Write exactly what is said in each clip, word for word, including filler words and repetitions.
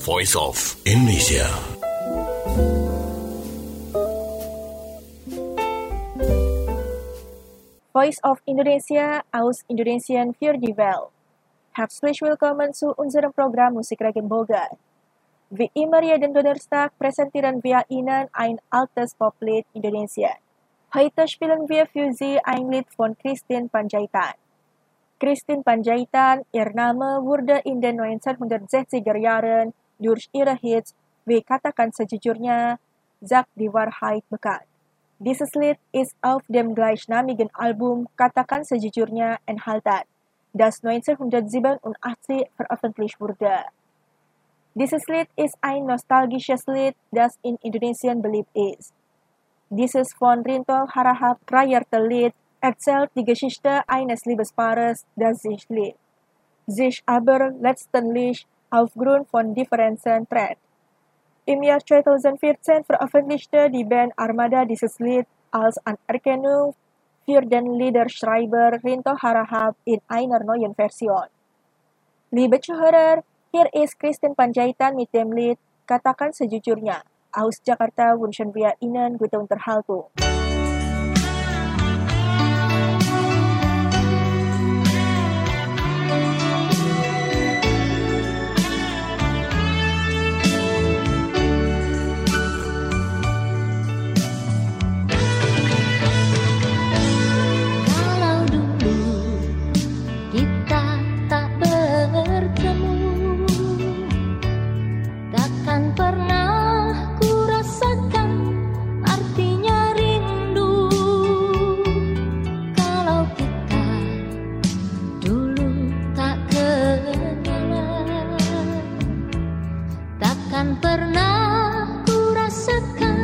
Voice of Indonesia. Voice of Indonesia aus Indonesian für die Welt. Herzlich willkommen zu unserem Programm Musikregen Boga. Wie immer jeden Donnerstag präsentieren wir Ihnen ein altes Poplied Indonesia. Heute spielen wir für Sie ein Lied von Christine Panjaitan. Christine Panjaitan, ihr Name wurde in den neunzehnhundertsechziger Jahren durch ihre Hits wie Katakan Sejujurnya, Sag die Wahrheit bekannt. Dieses Lied ist auf dem gleichnamigen Album Katakan Sejujurnya enthalten, das neunzehnhundertsiebenundachtzig veröffentlicht wurde. Dieses Lied ist ein nostalgisches Lied, das in Indonesien beliebt ist. Dieses von Rinto Harahap kreierte Lied erzählt die Geschichte eines Liebespaares, das sich liebt, sich aber letztendlich aufgrund von Differenzen trennt. Im Jahr zweitausendvierzehn veröffentlichte die Band Armada dieses Lied als Anerkennung für den Liederschreiber Rinto Harahap in einer neuen Version. Liebe Zuhörer, hier ist Christine Panjaitan mit dem Lied Katakan Sejujurnya. Aus Jakarta wünschen wir Ihnen gute Unterhaltung.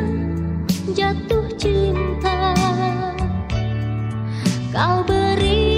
Kau beri